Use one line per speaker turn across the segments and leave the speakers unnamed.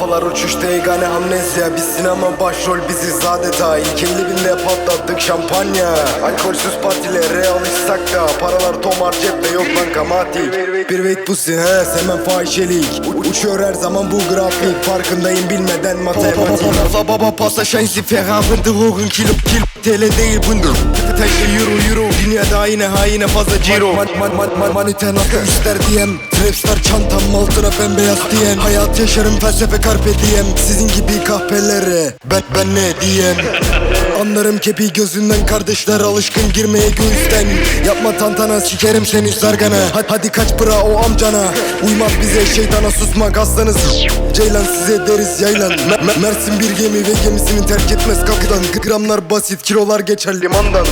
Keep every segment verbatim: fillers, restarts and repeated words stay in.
Kafalar uçuşta egane amnezya. Biz sinema başrol biziz adeta. İlk elli binde patlattık şampanya. Alkolsüz partilere alışsak da paralar tomar cepte yok banka mati. Bir wait pussy he semen fahişelik. U- Uçuyor her zaman bu grafik. Farkındayım bilmeden matematik. Baba baba pasta şansı ferahındı ruhun kilo kilo. T L değil bundur. Taşı euro euro. Dünyada yine haine fazla ciro. Man man man man manite nasıl ister diyem. Trapstar çantam altına bembeyaz diyen. Hayat yaşarım felsefe carpe diem. Sizin gibi kahpelere ben ben ne diyem. Anlarım kepi gözünden kardeşler alışkın girmeye göğüsten. Yapma tantana sikerim seni zargana. Hadi, hadi kaç bıra o amcana. Uymaz bize şeytana susmak aslanız. Ceylan size deriz yaylan. Mer- Mersin bir gemi ve gemisini terk etmez kapıdan. Gramlar basit kilolar geçer limandan.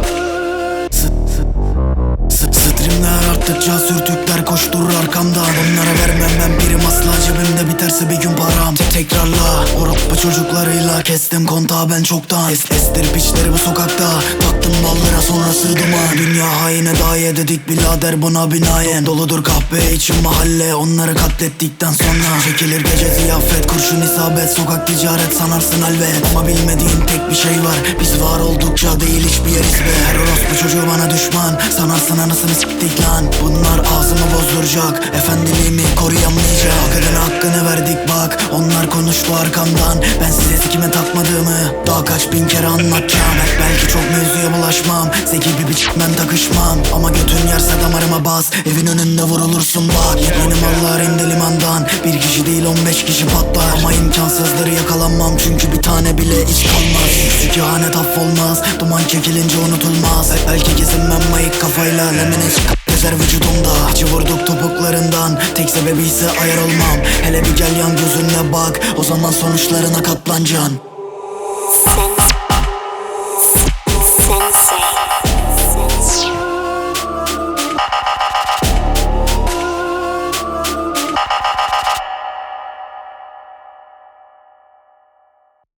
Streamler arttıkça sürtükler koşturur arkamdan. Onlara vermem ben birim asla, cebimde biterse bir gün param. Tek tekrarla Avrupa çocuklarıyla kestim kontağı ben çoktan. Es estir piçleri bu sokakta, taktım ballara sonrası duman. Dünya haine daye dedik birader buna binaen. Doludur kahve için mahalle, onları katlettikten sonra çekilir gece ziyafet, kurşun isabet. Sokak ticaret sanarsın elbet, ama bilmediğin tek bir şey var. Biz var oldukça değil hiçbir yeriz be. Her orospu çocuğu bana düşman, sanarsın anasını siktik lan. Bunlar ağzımı bozduracak, efendiliğimi koruyamayacak. Kadına hakkını verdik bak, onlar konuştu arkamdan. Ben size sikime takmadığımı daha kaç bin kere anlatacağım. Belki çok mevzuya bulaşmam, zeki bir biçim ben takışmam. Ama götün yerse damarıma bas, evin önünde vurulursun bak. Yeni mallar indi limandan, bir kişi değil on beş kişi patlar. Ama imkansızdır yakalanmam, çünkü bir tane bile hiç kalmaz. Şu kehanet affolmaz, duman çekilince unutulmaz. Belki gezinmem mayık kafayla, lemine çıkıp gezer vücudumda. İçi vurduk topuklarından, tek sebebi ise ayar olmam. Hele bir gel yan gözünle bak, o zaman sonuçlarına katlanacaksın.